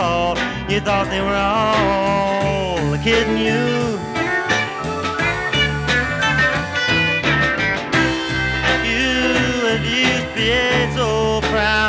You thought they were all kidding you. You that used to be so proud.